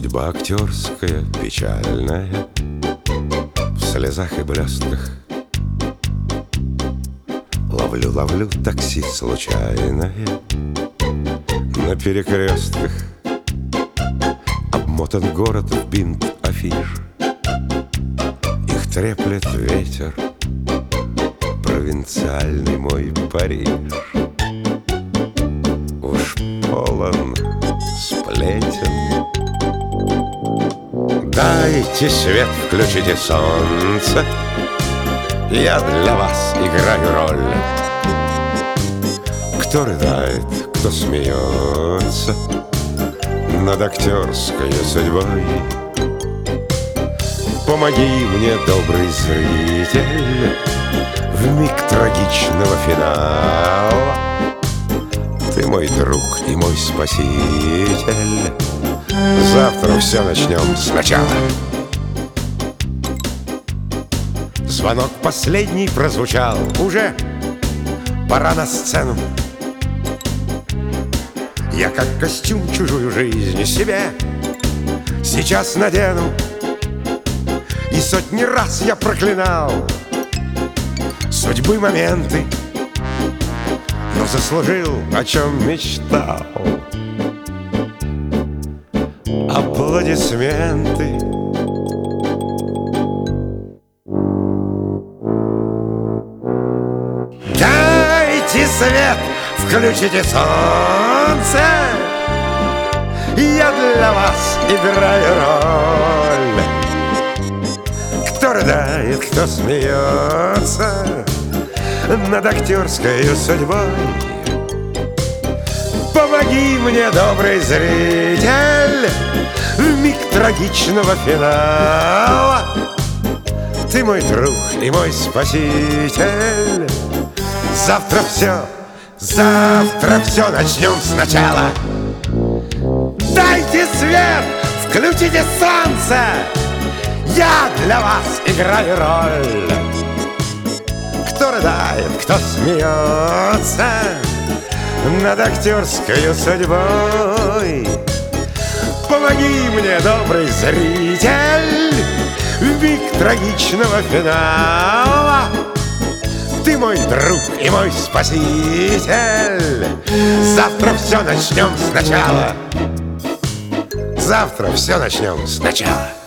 Судьба актерская, печальная, в слезах и блестках. Ловлю такси случайное на перекрестках. Обмотан город в бинт афиш, их треплет ветер, провинциальный мой Париж. Уж полон сплетен. Дайте свет, включите солнце, я для вас играю роль. Кто рыдает, кто смеется над актерской судьбой. Помоги мне, добрый зритель, в миг трагичного финала. Ты мой друг и мой спаситель. Завтра все начнем сначала. Звонок последний прозвучал. Уже пора на сцену. Я как костюм чужую жизнь себе сейчас надену. И сотни раз я проклинал судьбы моменты, но заслужил, о чем мечтал. Аплодисменты. Дайте свет, включите солнце, я для вас играю роль. Кто рыдает, кто смеется над актерской судьбой. Помоги мне, добрый зритель, в миг трагичного финала. Ты мой друг и мой спаситель. Завтра все начнем сначала. Дайте свет, включите солнце, я для вас играю роль. Кто рыдает, кто смеется над актерской судьбой. Помоги мне, добрый зритель, в миг трагичного финала. Ты мой друг и мой спаситель. Завтра все начнем сначала. Завтра все начнем сначала.